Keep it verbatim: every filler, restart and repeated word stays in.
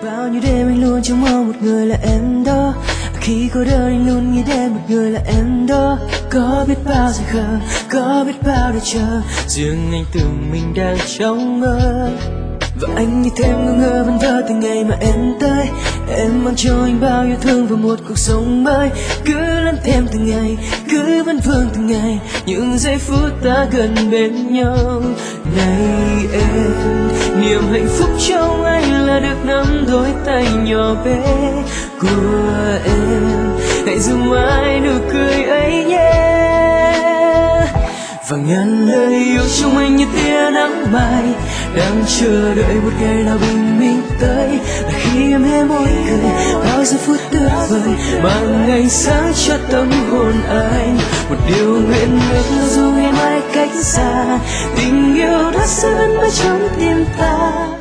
Bao nhiêu đêm anh luôn trông mong một người là em đó. Khi cô đơn anh luôn nghĩ đến một người là em đó. Có biết bao giờ khờ, có biết bao để chờ, riêng anh tưởng mình đang trong mơ. Và anh như thêm ngơ ngơ vân vơ từ ngày mà em tới. Em mang cho anh bao yêu thương và một cuộc sống mới. Cứ lớn thêm từng ngày, cứ vấn vương từng ngày, những giây phút ta gần bên nhau. Này em, niềm hạnh phúc trong anh là được nắm đôi tay nhỏ bé của em. Hãy giữ mãi nụ cười ấy nhé. Và ngàn lời yêu trong anh như tia nắng mai, đang chờ đợi một ngày nào bình minh tới. Là khi em hé môi cười, bao giờ phút tuyệt vời mang ngày sáng cho tâm hồn anh. Một điều nguyện ước dù ngày mai cách xa, tình yêu đã sẽ vẫn mãi trong tim ta.